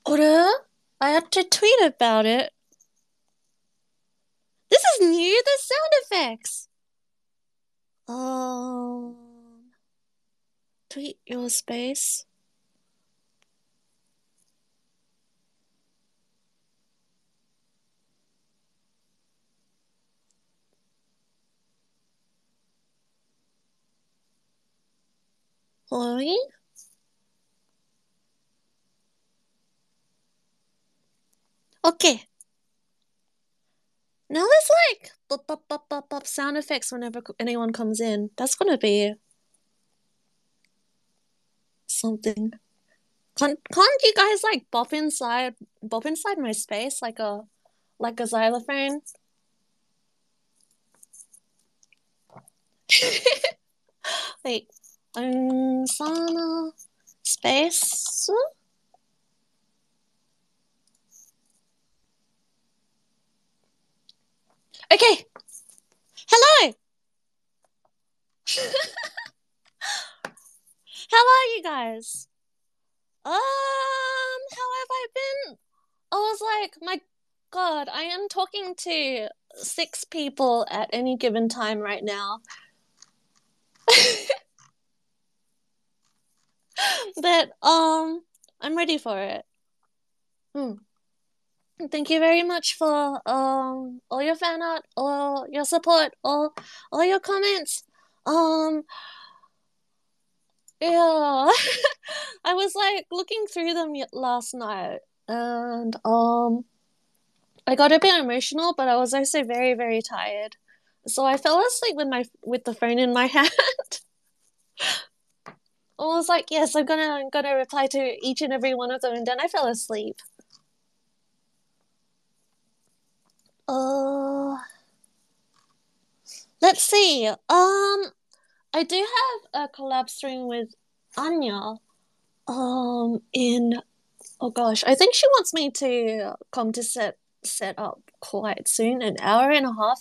Oder? I had to tweet about it. This is new, the sound effects. Um, Tweet your space. Chloe? Okay. Now there's like bop, bop, bop, bop, bop sound effects whenever anyone comes in. That's gonna be something. Can't you guys like bop inside my space like a xylophone? Wait, Sana space. Okay, hello. How are you guys? How have I been? I was like, my God, I am talking to six people at any given time right now. But I'm ready for it. Hmm. Thank you very much for all your fan art, all your support, all your comments. Um yeah. I was like looking through them last night and I got a bit emotional, but I was also very, very tired. So I fell asleep with the phone in my hand. I was like, yes, I'm gonna reply to each and every one of them, and then I fell asleep. Uh, let's see. I do have a collab stream with Anya. In oh gosh, I think she wants me to come to set up quite soon, an hour and a half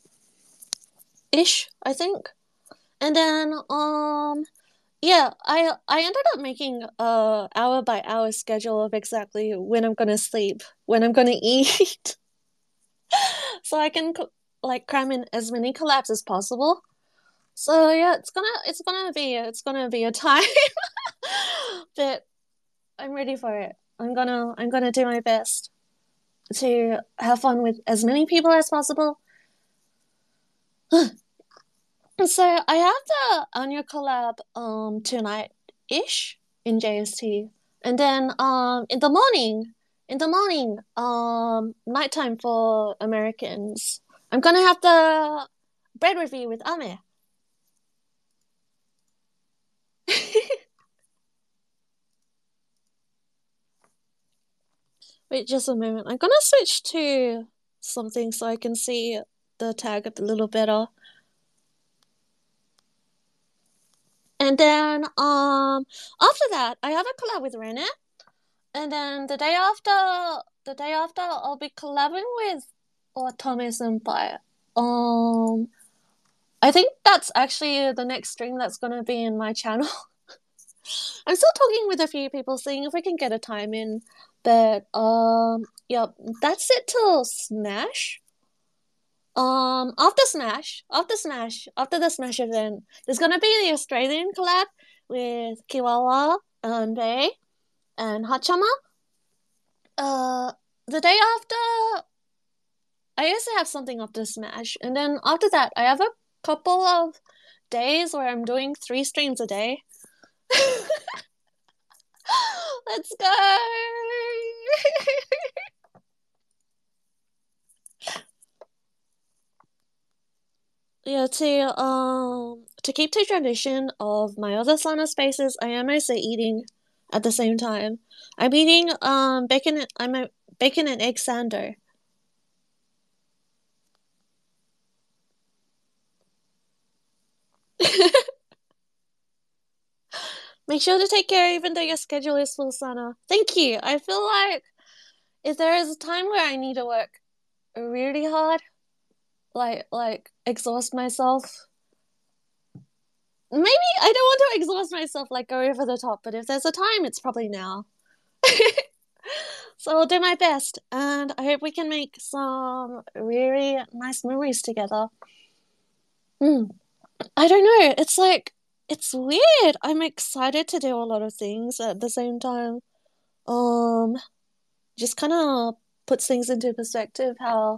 ish, I think. And then yeah, I ended up making a hour by hour schedule of exactly when I'm gonna sleep, when I'm gonna eat, so I can like cram in as many collabs as possible. So yeah, it's gonna be a time, but I'm ready for it. I'm gonna do my best to have fun with as many people as possible. So I have the Anya collab tonight ish in JST. And then in the morning, nighttime for Americans. I'm gonna have the bread review with Ame. Wait just a moment. I'm gonna switch to something so I can see the tag a little better. And then after that I have a collab with Rene. And then the day after, I'll be collabing with Otome Senpai. Um, I think that's actually the next stream that's gonna be in my channel. I'm still talking with a few people, seeing if we can get a time in. But yep, that's it till Smash. After the Smash event, there's gonna be the Australian collab with Kiwawa and Bay and Hachama. Uh, the day after, I used to have something after Smash, and then after that, I have a couple of days where I'm doing 3 streams a day. Let's go! Yeah, to keep the tradition of my other sauna spaces, I am also eating at the same time. I'm eating bacon. I'm a bacon and egg sander. Make sure to take care even though your schedule is full, Sana. Thank you. I feel like if there is a time where I need to work really hard, like exhaust myself, maybe I don't want to exhaust myself like go over the top, but if there's a time, it's probably now. So I'll do my best, and I hope we can make some really nice memories together. Hmm. I don't know. It's like it's weird. I'm excited to do a lot of things at the same time. Um, just kind of puts things into perspective. How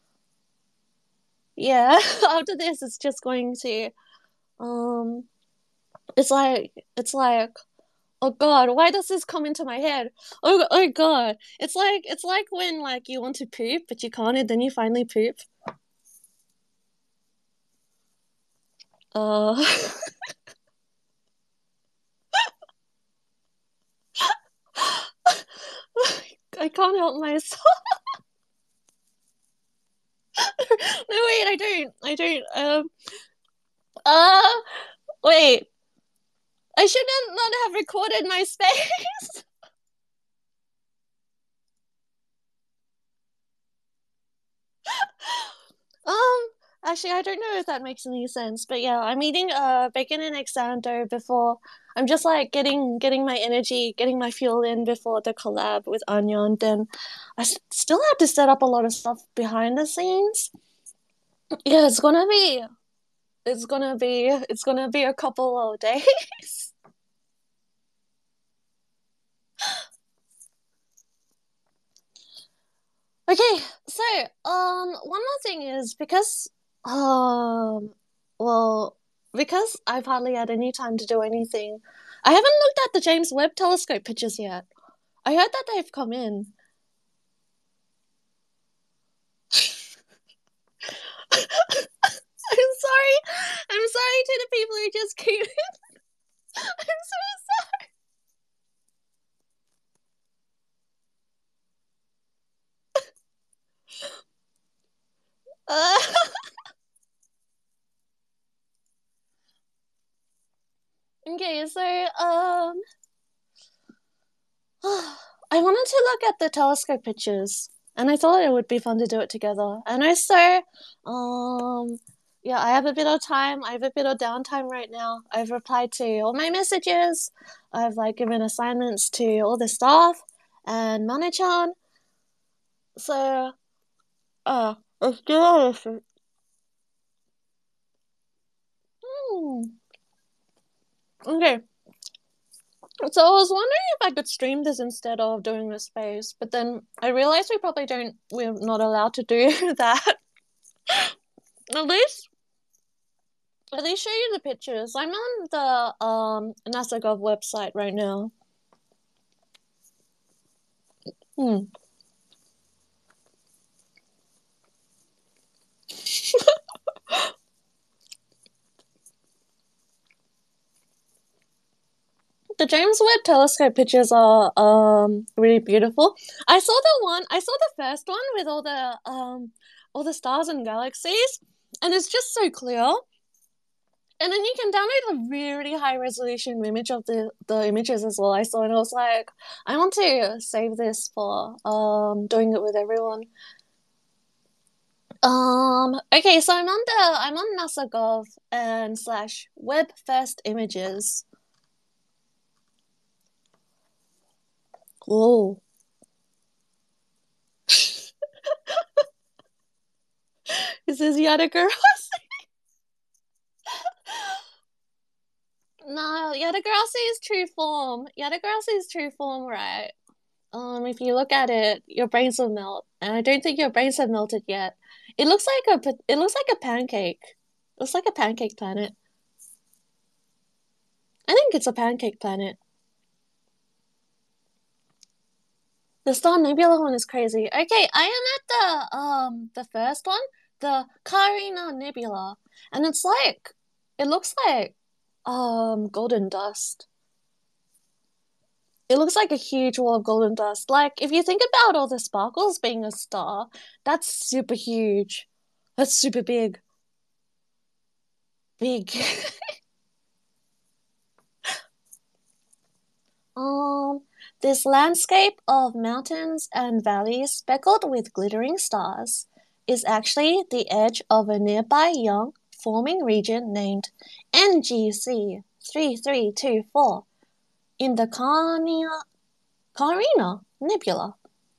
yeah, after this, it's just going to um, it's like oh God, why does this come into my head? Oh God, it's like when like you want to poop but you can't, and then you finally poop. Uh, I can't help myself. No, wait, I don't. I don't. Uh, wait. I should not have recorded my space. Um, actually, I don't know if that makes any sense, but yeah, I'm eating bacon and egg sourdough before. I'm just like getting my energy, getting my fuel in before the collab with Anya, and then still have to set up a lot of stuff behind the scenes. Yeah, it's gonna be a couple of days. Okay, so one more thing is well, because I've hardly had any time to do anything, I haven't looked at the James Webb Telescope pictures yet. I heard that they've come in. I'm sorry. I'm sorry to the people who just came in. I'm so sorry. Okay, so I wanted to look at the telescope pictures, and I thought it would be fun to do it together. And also, yeah, I have a bit of time. I have a bit of downtime right now. I've replied to all my messages. I've like given assignments to all the staff and Manachan. So, let's do this. Hmm. Okay. So I was wondering if I could stream this instead of doing the space, but then I realized we're not allowed to do that. At least, at least show you the pictures. I'm on the NASA.gov website right now. Hmm. The James Webb Telescope pictures are really beautiful. I saw the first one with all the stars and galaxies, and it's just so clear. And then you can download a really high resolution image of the images as well. I saw, and I was like, I want to save this for doing it with everyone. Okay, so I'm on NASA.gov and slash web first images. Oh, is this Yadagar? No, Yadagarasi is true form. Yadagarasi is true form, right? If you look at it, your brains will melt, and I don't think your brains have melted yet. It looks like a pancake. It looks like a pancake planet. I think it's a pancake planet. The Star Nebula one is crazy. Okay, I am at the first one, the Carina Nebula, and it looks like golden dust. It looks like a huge wall of golden dust. Like if you think about all the sparkles being a star, that's super huge. That's super big. Big. Um, this landscape of mountains and valleys speckled with glittering stars is actually the edge of a nearby young forming region named NGC 3324 in the Carina Nebula.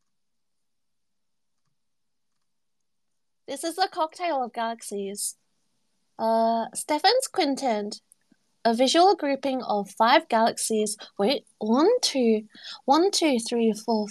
This is a cocktail of galaxies. Stephan's quintet, a visual grouping of five galaxies. Wait, one, two, three, four.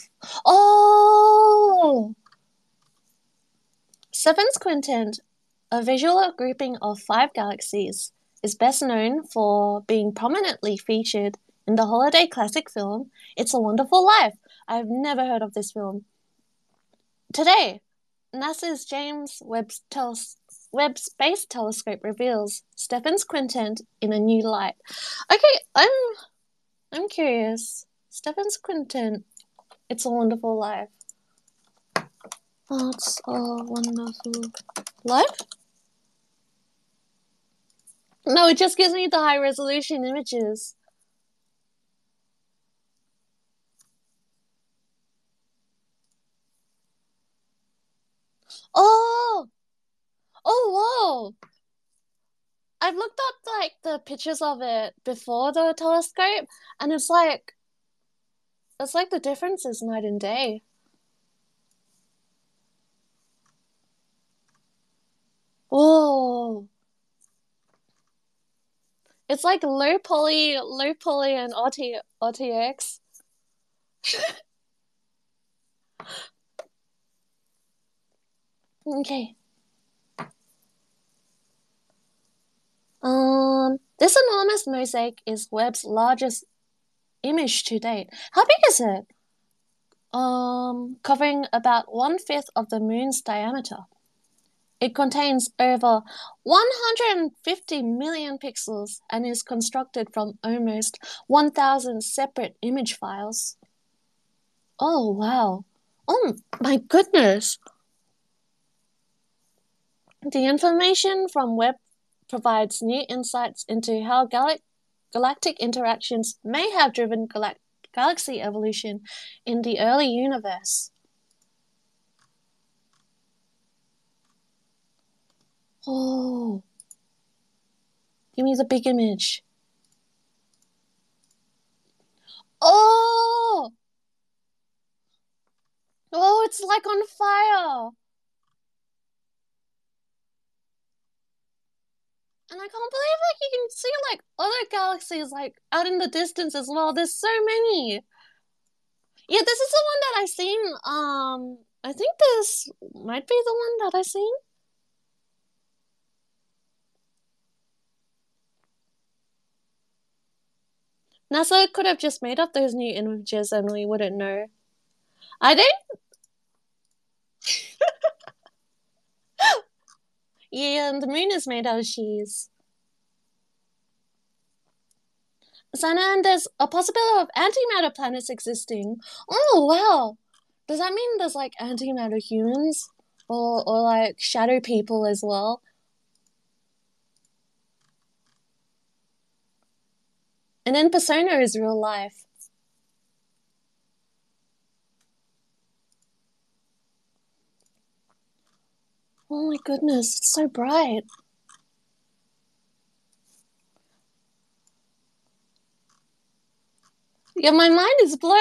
Oh! Stephan's quintet, a visual grouping of five galaxies, is best known for being prominently featured in the holiday classic film It's a Wonderful Life. I've never heard of this film. Today, NASA's James Webb Space Telescope reveals Stephan's quintet in a new light. Okay, I'm curious. Stephan's quintet, It's a Wonderful Life. It's a Wonderful Life? No, it just gives me the high resolution images. Oh, oh, whoa. I've looked up like the pictures of it before the telescope, and it's like the difference is night and day. Oh, it's like low poly, and RTX. Okay. This enormous mosaic is Webb's largest image to date. How big is it? Covering about 1/5 of the moon's diameter. It contains over 150 million pixels and is constructed from almost 1,000 separate image files. Oh, wow. Oh, my goodness. The information from Webb provides new insights into how galactic interactions may have driven galaxy evolution in the early universe. Oh, give me the big image. Oh, oh, it's like on fire. And I can't believe like you can see like other galaxies like out in the distance as well. There's so many. Yeah, this is the one that I've seen. I think this might be the one that I've seen. NASA could have just made up those new images and we wouldn't know. I think, yeah, and the moon is made out of cheese. Sana, and there's a possibility of antimatter planets existing. Oh, wow. Does that mean there's like antimatter humans? Or like shadow people as well? And then Persona is real life. Oh my goodness, it's so bright. Yeah, my mind is blown.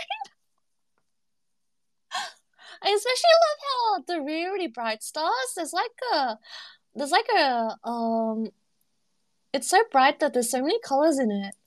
I especially love how the really, really bright stars, there's like a it's so bright that there's so many colors in it.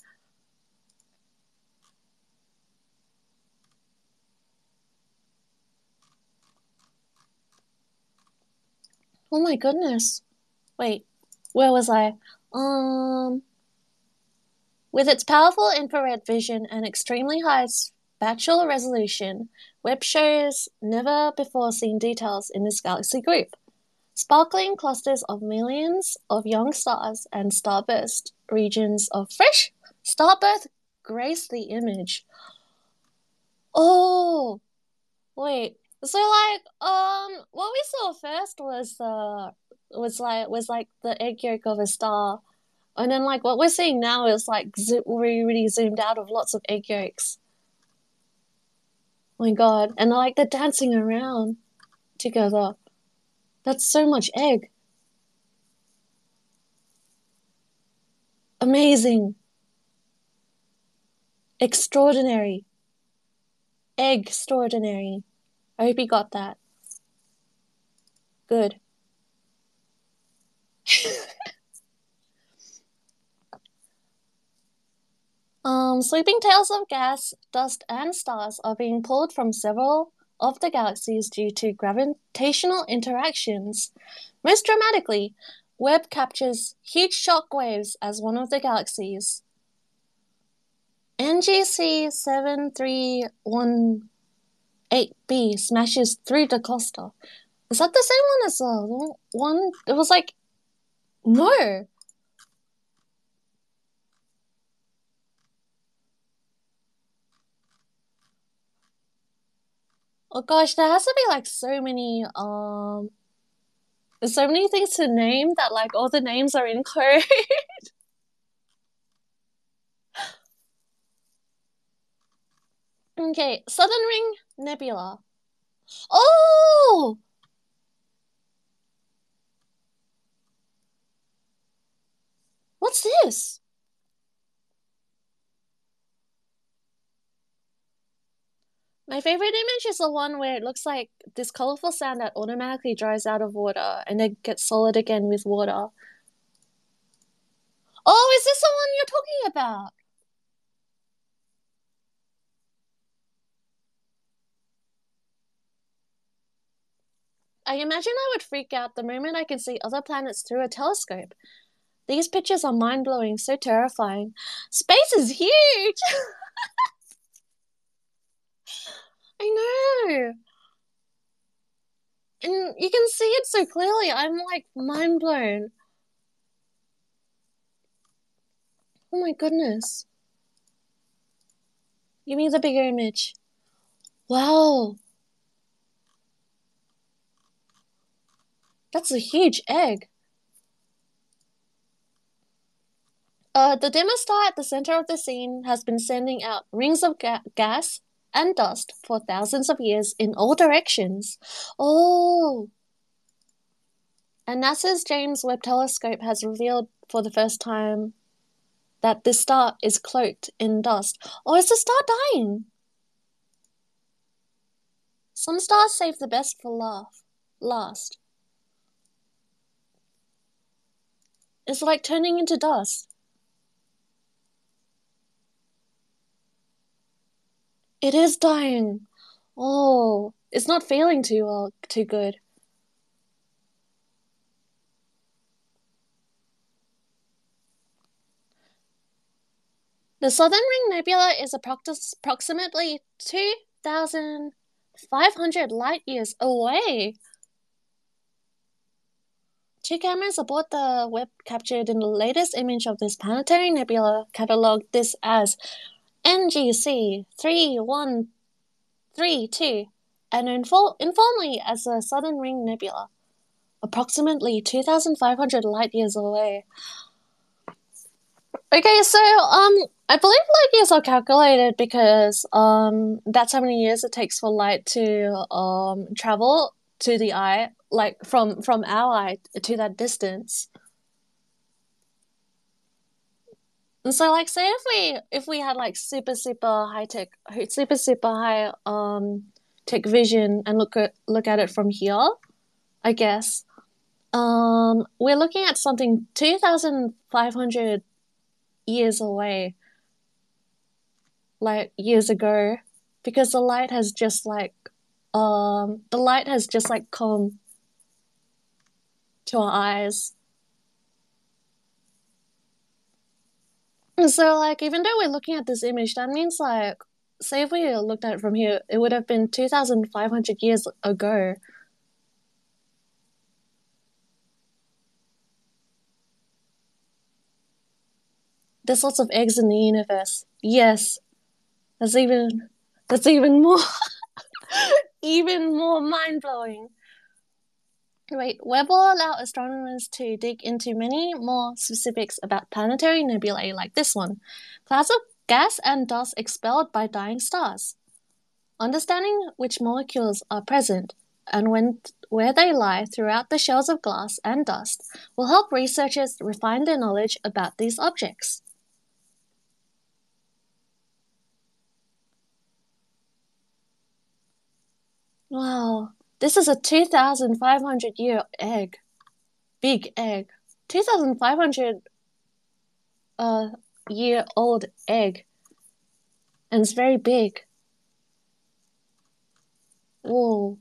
Oh my goodness. Wait, where was I? Um, with its powerful infrared vision and extremely high spatial resolution, Webb shows never before seen details in this galaxy group. Sparkling clusters of millions of young stars and starburst regions of fresh starbirth grace the image. Oh, wait. So like what we saw first was like the egg yolk of a star. And then like what we're seeing now is like really, really zoomed out of lots of egg yolks. Oh my God. And like they're dancing around together. That's so much egg. Amazing. Extraordinary. Extraordinary. I hope you got that. Good. Sweeping tails of gas, dust, and stars are being pulled from several of the galaxies due to gravitational interactions. Most dramatically, Webb captures huge shock waves as one of the galaxies. NGC 7318b smashes through the cluster. Is that the same one as the one? It was like, no. Oh gosh, there has to be like there's so many things to name that like all the names are in code. Okay, Southern Ring Nebula. Oh, what's this? My favorite image is the one where it looks like this colorful sand that automatically dries out of water and then gets solid again with water. Oh, is this the one you're talking about? I imagine I would freak out the moment I can see other planets through a telescope. These pictures are mind-blowing, so terrifying. Space is huge! I know. And you can see it so clearly. I'm like mind blown. Oh my goodness. Give me the bigger image. Wow. That's a huge egg. The dimmer star at the center of the scene has been sending out rings of gas and dust for thousands of years in all directions. Oh. And NASA's James Webb Telescope has revealed for the first time that this star is cloaked in dust. Oh, is the star dying? Some stars save the best for last. It's like turning into dust. It is dying. Oh, it's not feeling too good. The Southern Ring Nebula is approximately 2,500 light years away. Two cameras aboard the Webb captured in the latest image of this planetary nebula cataloged this as NGC 3132 and informally as the Southern Ring Nebula, approximately 2,500 light years away. Okay, so I believe light years are calculated because that's how many years it takes for light to travel to the eye, like from our eye to that distance. And so like say if we had like super high tech super high tech vision and look at it from here, I guess we're looking at something 2,500 years away, like years ago, because the light has just like come to our eyes. And so like even though we're looking at this image, that means like say if we looked at it from here, it would have been 2,500 years ago. There's lots of eggs in the universe. Yes, that's even more even more mind blowing. Wait, Webb will allow astronomers to dig into many more specifics about planetary nebulae like this one. Clouds of gas and dust expelled by dying stars. Understanding which molecules are present and where they lie throughout the shells of glass and dust will help researchers refine their knowledge about these objects. Wow, This is a 2,500-year egg. Big egg. 2,500 year old egg. And it's very big. Whoa.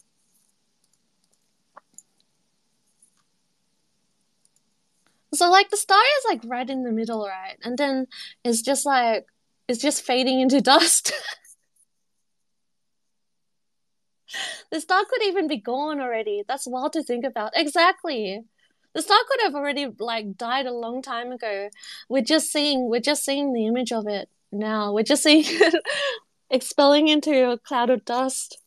So like the star is like right in the middle, right? And then it's just like it's just fading into dust. The star could even be gone already. That's wild to think about. Exactly. The star could have already like died a long time ago. We're just seeing the image of it now. We're just seeing it expelling into a cloud of dust.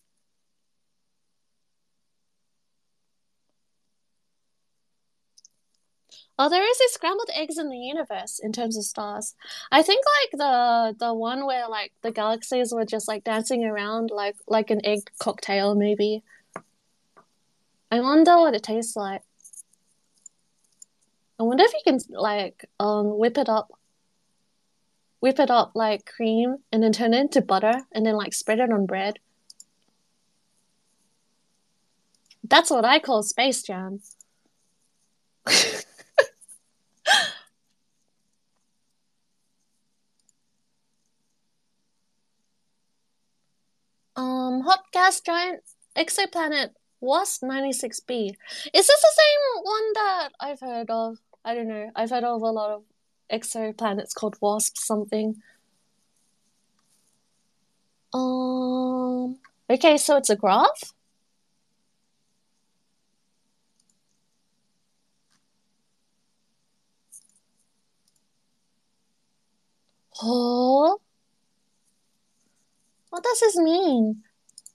Oh, there is these scrambled eggs in the universe in terms of stars. I think like the one where like the galaxies were just like dancing around like an egg cocktail maybe. I wonder what it tastes like. I wonder if you can like whip it up like cream and then turn it into butter and then like spread it on bread. That's what I call Space Jam. Hot gas giant exoplanet WASP 96b. Is this the same one that I've heard of? I don't know. I've heard of a lot of exoplanets called WASP something. Okay, so it's a graph? Oh, what does this mean?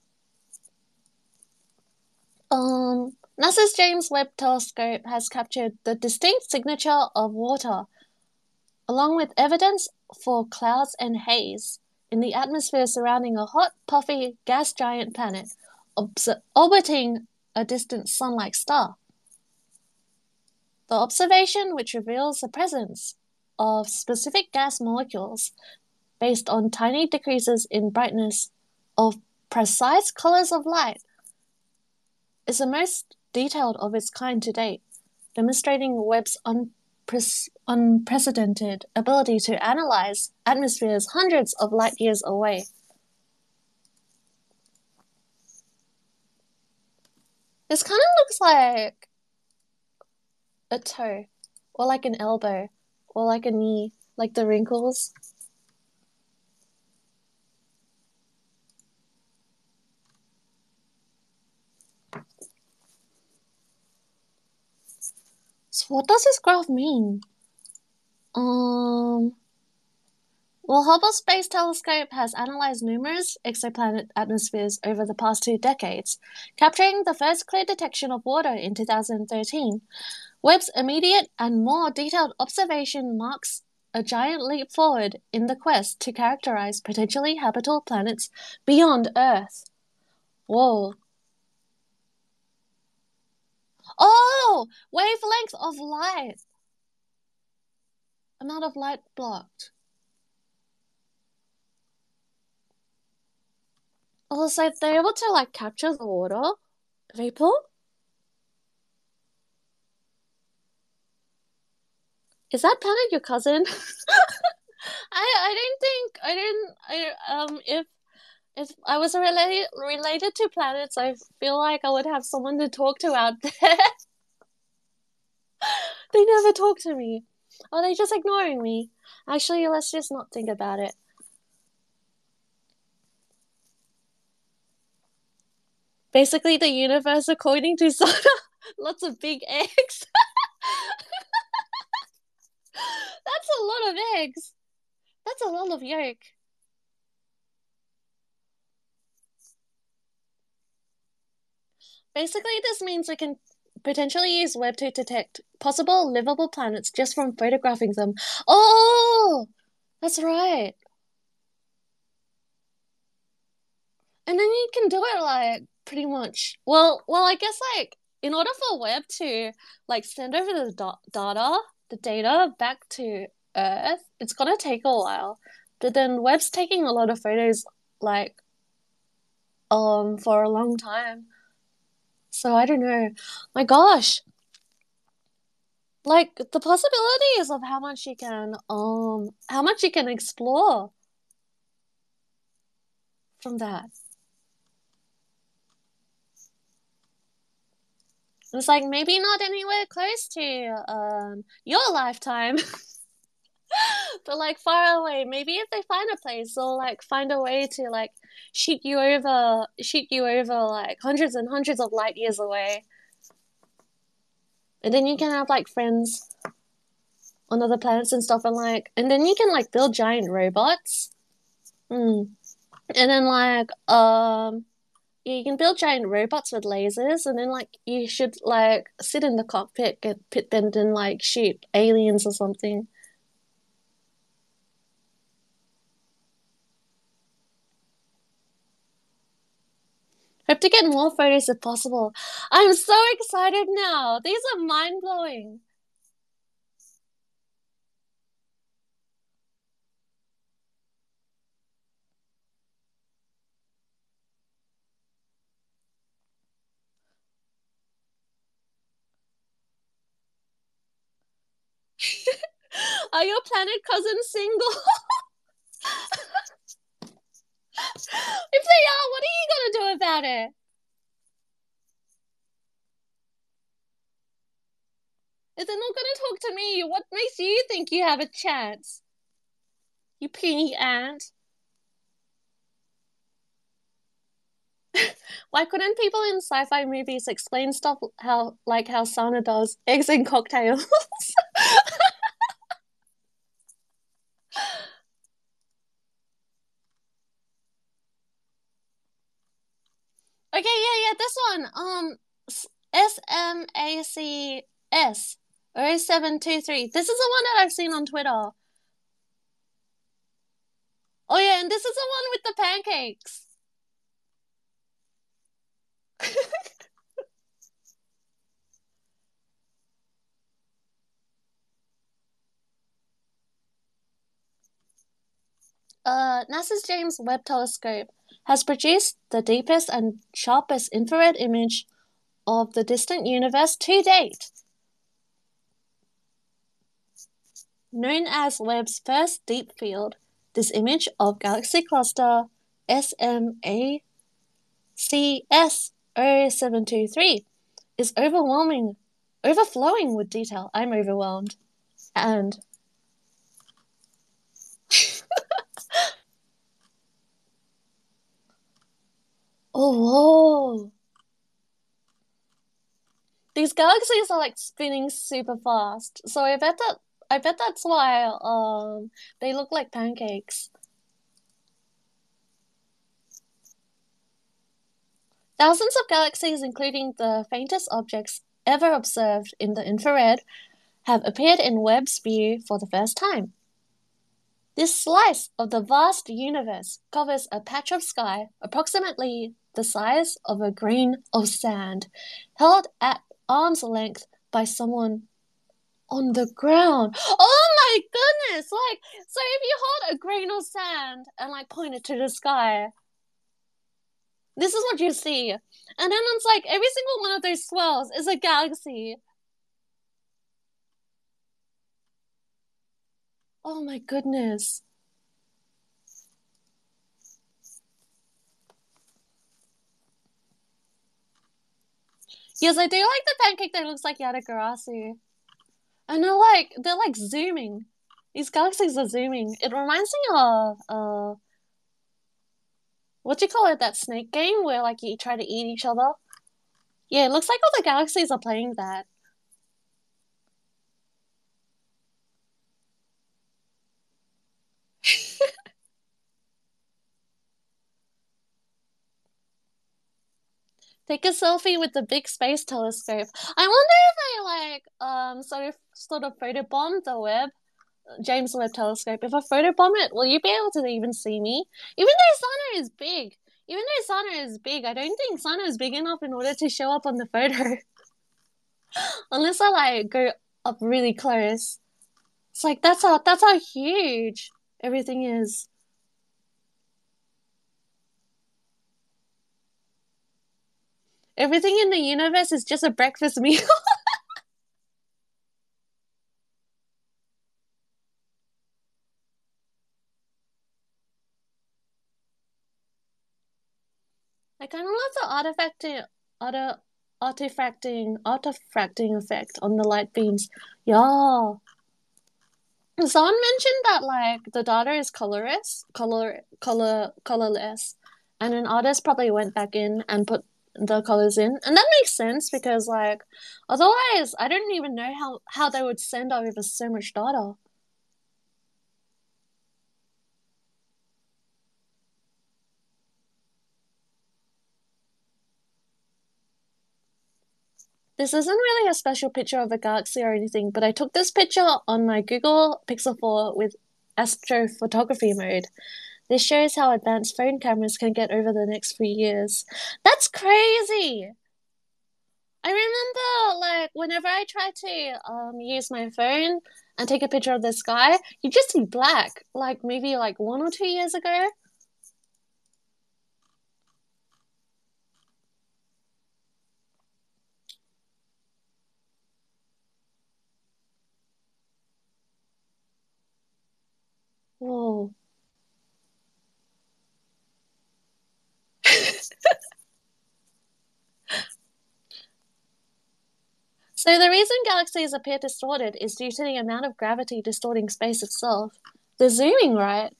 NASA's James Webb Telescope has captured the distinct signature of water, along with evidence for clouds and haze in the atmosphere surrounding a hot, puffy gas giant planet orbiting a distant sun-like star. The observation, which reveals the presence of specific gas molecules based on tiny decreases in brightness of precise colors of light, is the most detailed of its kind to date, demonstrating Webb's unprecedented ability to analyze atmospheres hundreds of light years away. This kind of looks like a toe, or like an elbow, or like a knee, like the wrinkles. So what does this graph mean? Well, Hubble Space Telescope has analyzed numerous exoplanet atmospheres over the past 2 decades, capturing the first clear detection of water in 2013. Webb's immediate and more detailed observation marks a giant leap forward in the quest to characterize potentially habitable planets beyond Earth. Whoa. Oh! Wavelength of light! Amount of light blocked. Oh, so they're able to like capture the water vapor? Is that planet your cousin? I don't think I didn't if I was related to planets, I feel like I would have someone to talk to out there. They never talk to me. Are they just ignoring me? Actually, let's just not think about it. Basically, the universe, according to Sana, lots of big eggs. That's a lot of eggs. That's a lot of yolk. Basically, this means we can potentially use Webb to detect possible livable planets just from photographing them. Oh, that's right. And then you can do it like pretty much. Well, I guess like in order for Webb to like send over the data back to Earth, it's gonna take a while. But then Webb's taking a lot of photos like for a long time. So I don't know. My gosh, like the possibilities of how much you can explore from that. It's like maybe not anywhere close to your lifetime, but like far away. Maybe if they find a place, they'll like find a way to like shoot you over like hundreds and hundreds of light years away. And then you can have like friends on other planets and stuff, and like, and then you can like build giant robots. Mm. And then like, yeah, you can build giant robots with lasers, and then like you should like sit in the cockpit, get pit bend, and like shoot aliens or something. Hope to get more photos if possible. I'm so excited now. These are mind blowing. Are your planet cousins single? If they are, what are you gonna do about it? If they're not gonna talk to me, what makes you think you have a chance? You puny ant. Why couldn't people in sci-fi movies explain stuff how Sana does eggs and cocktails? Okay, yeah, this one. SMACS 0723. This is the one that I've seen on Twitter. Oh yeah, and this is the one with the pancakes. NASA's James Webb Telescope has produced the deepest and sharpest infrared image of the distant universe to date. Known as Webb's first deep field, this image of galaxy cluster SMACS 0723 is overflowing with detail. I'm overwhelmed. And oh, whoa. These galaxies are like spinning super fast. So I bet that's why they look like pancakes. Thousands of galaxies, including the faintest objects ever observed in the infrared, have appeared in Webb's view for the first time. This slice of the vast universe covers a patch of sky approximately the size of a grain of sand, held at arm's length by someone on the ground. Oh my goodness! Like, so if you hold a grain of sand and like point it to the sky, this is what you see. And then it's like every single one of those swirls is a galaxy. Oh my goodness. Yes, I do like the pancake that looks like Yatagarasu. And they're like zooming. These galaxies are zooming. It reminds me of what do you call it? That snake game where like you try to eat each other. Yeah, it looks like all the galaxies are playing that. Take a selfie with the big space telescope. I wonder if they like sort of photobomb the Webb James Webb Telescope. If I photobomb it, will you be able to even see me? Even though Sana is big. Even though Sana is big, I don't think Sana is big enough in order to show up on the photo. Unless I like go up really close. It's like that's how huge everything is. Everything in the universe is just a breakfast meal. I kind of love the auto, artifacting effect on the light beams. Yeah. Someone mentioned that like the data is colorless, and an artist probably went back in and put the colors in, and that makes sense because like otherwise I don't even know how they would send over so much data. This isn't really a special picture of a galaxy or anything, but I took this picture on my Google Pixel 4 with astrophotography mode. This shows how advanced phone cameras can get over the next few years. That's crazy! I remember, like, whenever I try to use my phone and take a picture of the sky, you just see black. Like maybe like 1 or 2 years ago. Whoa. So the reason galaxies appear distorted is due to the amount of gravity distorting space itself. The zooming, right?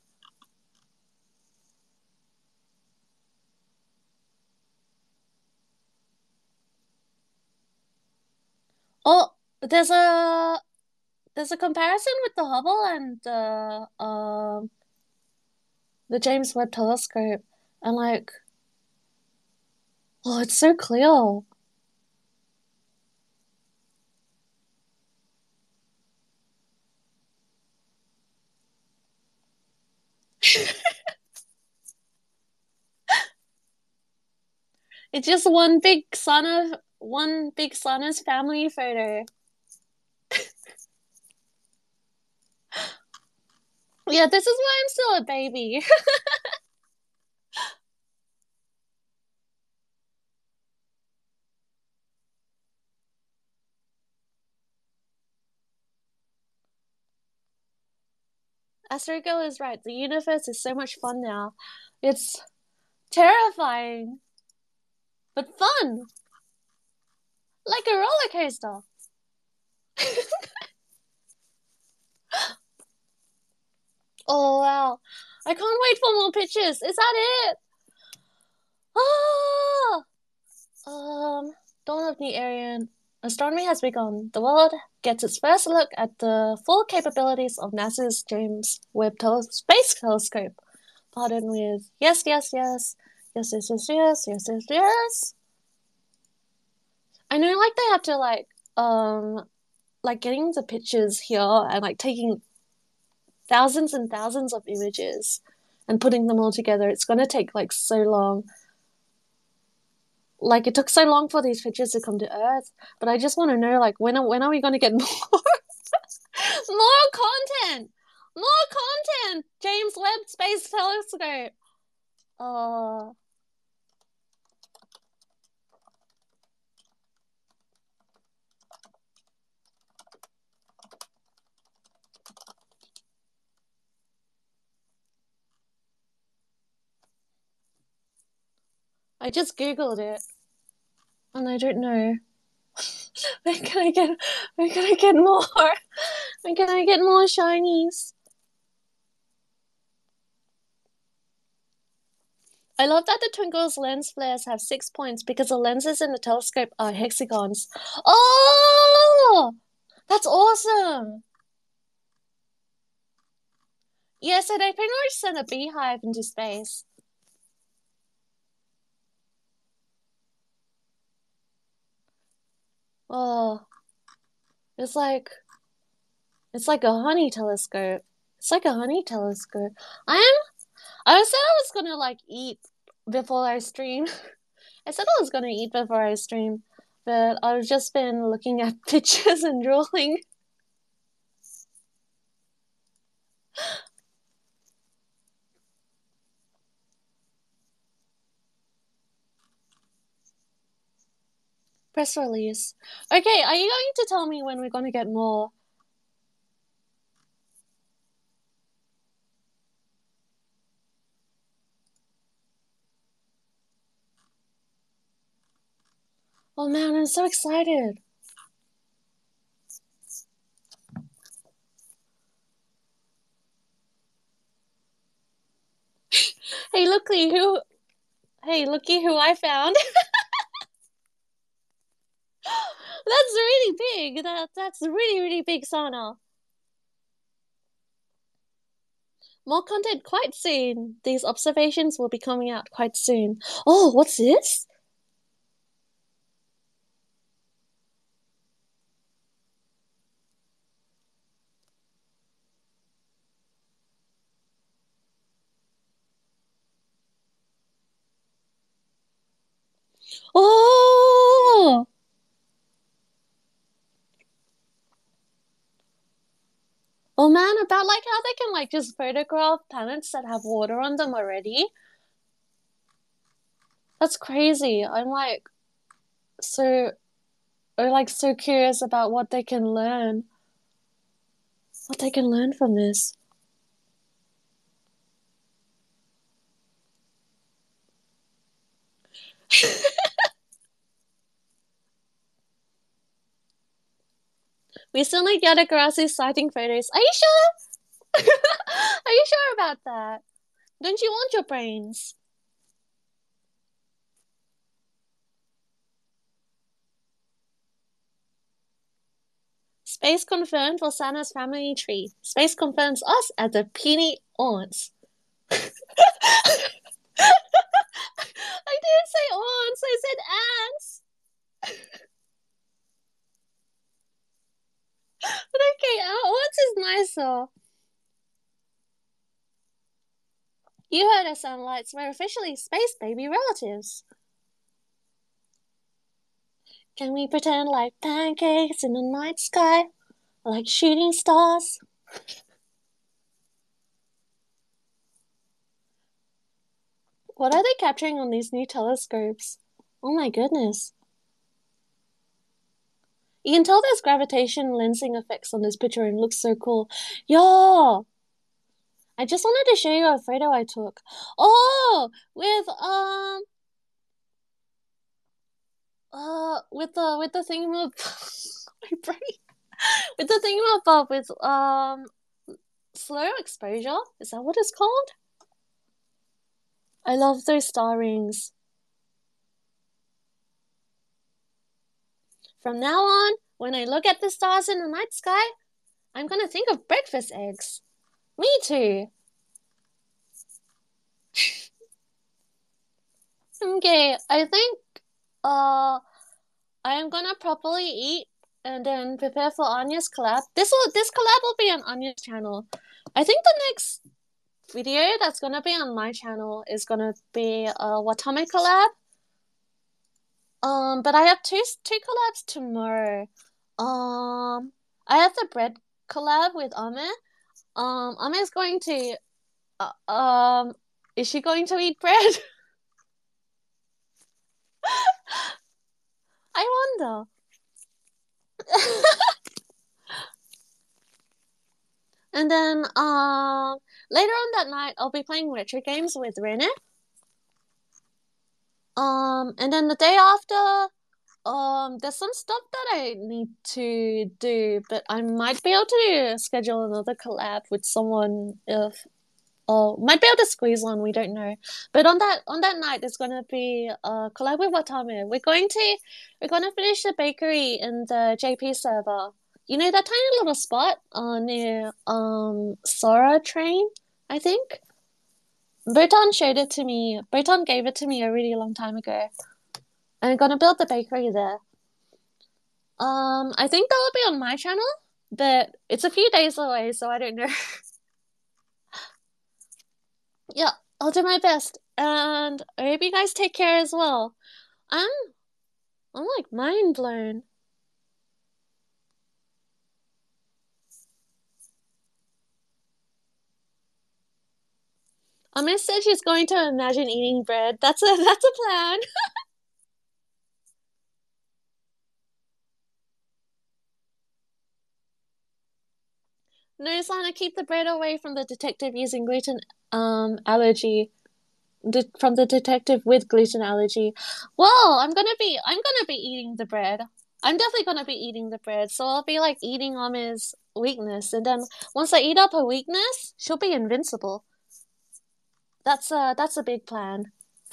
Oh, there's a comparison with the Hubble and the James Webb Telescope, and like, oh, it's so clear. It's just one big Sana's family photo. Yeah, this is why I'm still a baby. Astro Girl is right. The universe is so much fun now. It's terrifying, but fun, like a roller coaster. Oh wow. I can't wait for more pictures. Is that it? Ah! Dawn of the Aryan. Astronomy has begun. The world gets its first look at the full capabilities of NASA's James Webb Space Telescope. Pardon with yes, yes, yes, yes, yes, yes, yes, yes, yes, yes. I know, like they have to like getting the pictures here and like taking thousands and thousands of images and putting them all together. It's gonna take like so long. Like it took so long for these pictures to come to Earth, but I just want to know like when are we gonna get more more content? More content! James Webb Space Telescope. Oh, I just Googled it and I don't know. Where can I get where can I get more? Where can I get more shinies? I love that the Twinkle's lens flares have 6 points because the lenses in the telescope are hexagons. Oh, that's awesome. Yeah, so they pretty much sent a beehive into space. Oh, it's like it's like a honey telescope. It's like a honey telescope. I said I was gonna like eat before I stream. I said I was gonna eat before I stream, but I've just been looking at pictures and drawing. Press release. Okay, are you going to tell me when we're gonna get more? Oh man, I'm so excited. Hey, looky who Hey, looky who I found. That's really big. That's really, really big, Sana. More content quite soon. These observations will be coming out quite soon. Oh, what's this? Oh! Oh man, about like how they can like just photograph planets that have water on them already. That's crazy. I'm like so so curious about what they can learn from this. We still need Yadagarasu's sighting photos. Are you sure? Are you sure about that? Don't you want your brains? Space confirmed for Sana's family tree. Space confirms us as the Peony aunts. I didn't say aunts, I said ants. But okay, aunts is nicer. You heard us, Sunlights. We're officially space baby relatives. Can we pretend like pancakes in the night sky? Like shooting stars? What are they capturing on these new telescopes? Oh my goodness. You can tell there's gravitation lensing effects on this picture and it looks so cool. Yo! I just wanted to show you a photo I took. Oh! With the thingamabob my brain. With the thingamabob with slow exposure. Is that what it's called? I love those star rings. From now on, when I look at the stars in the night sky, I'm gonna think of breakfast eggs. Me too. Okay, I think uh I am gonna properly eat and then prepare for Anya's collab. This collab will be on Anya's channel. I think the next video that's gonna be on my channel is gonna be a Watame collab. But I have two collabs tomorrow. I have the bread collab with Ame. Ame's going to is she going to eat bread? I wonder. And then later on that night I'll be playing retro games with Rene. And then the day after, there's some stuff that I need to do, but I might be able to schedule another collab with someone if might be able to squeeze one, we don't know. But on that night there's gonna be a collab with Watame. We're gonna finish the bakery in the JP server. You know that tiny little spot near Sora train, I think? Botan showed it to me. Botan gave it to me a really long time ago. I'm gonna build the bakery there. I think that'll be on my channel, but it's a few days away, so I don't know. Yeah, I'll do my best, and I hope you guys take care as well. I'm I'm like mind blown. Amiss said she's going to imagine eating bread. That's a plan. No, Sana, keep the bread away from the detective using gluten allergy. From the detective with gluten allergy. Well, I'm gonna be eating the bread. I'm definitely gonna be eating the bread, so I'll be like eating Ami's weakness, and then once I eat up her weakness, she'll be invincible. That's a big plan.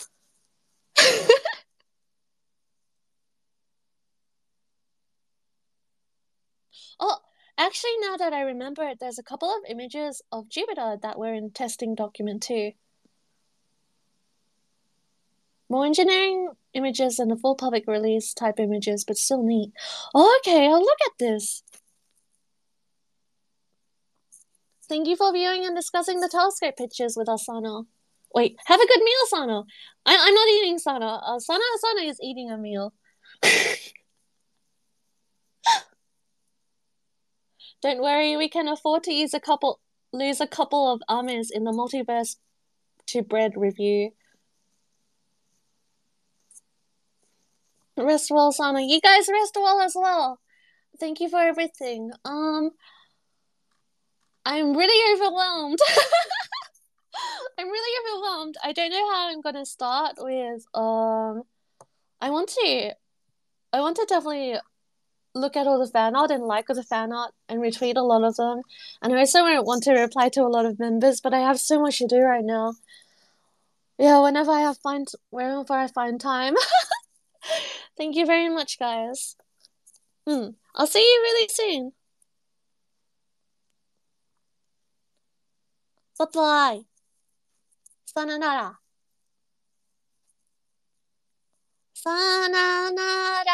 Oh, actually, now that I remember it, there's a couple of images of Jupiter that were in testing document too. More engineering images than the full public release type images, but still neat. Oh, okay, I'll look at this. Thank you for viewing and discussing the telescope pictures with us, Sana. Wait, have a good meal, Sana. I'm not eating Sana. Sana is eating a meal. Don't worry, we can afford to lose a couple of Ames in the multiverse to bread review. Rest well, Sana. You guys rest well as well. Thank you for everything. I'm really overwhelmed. I'm really overwhelmed. I don't know how I'm gonna start with I want to I want to definitely look at all the fan art and like all the fan art and retweet a lot of them. And I also want to reply to a lot of members, but I have so much to do right now. Yeah, whenever I find time. Thank you very much, guys. I'll see you really soon. Bye bye. Sayonara. Sayonara.